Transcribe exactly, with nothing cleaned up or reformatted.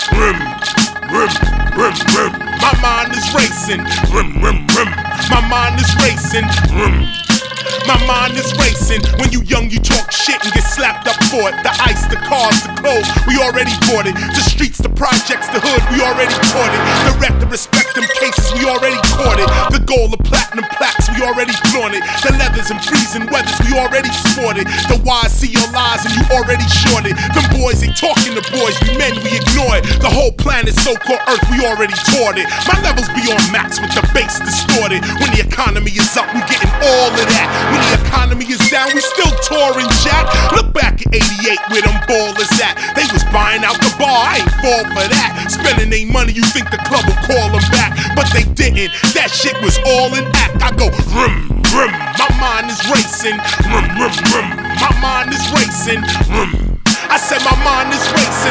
rim, rim, rim, rim. My mind is racing, rim, rim, rim. My mind is racing, rim. My mind is racing. When you young, you talk shit and get slapped up for it. The ice, the cars, the clothes, we already bought it. The streets, the projects, the hood, we already taught it. Direct and respect them cases, we already caught it. The gold, the platinum plaques, we already flaunt it. The leathers and freezing weathers, we already sported. The wise see your lies and you already shorted. Them boys ain't talking to boys, we men, we ignore it. The whole planet, so-called Earth, we already taught it. My levels be on max with the bass distorted. When the economy is up, we getting all of that. When the economy is down, we still touring, Jack. Look back at eighty-eight where them ballers at. They was buying out the bar, I ain't fall for that. Spending their money, you think the club will call them back, but they didn't. That shit was all an act. I go rim, rim, my mind is racing. Rim, rim, rim, my mind is racing. Rim, I said my mind is racing.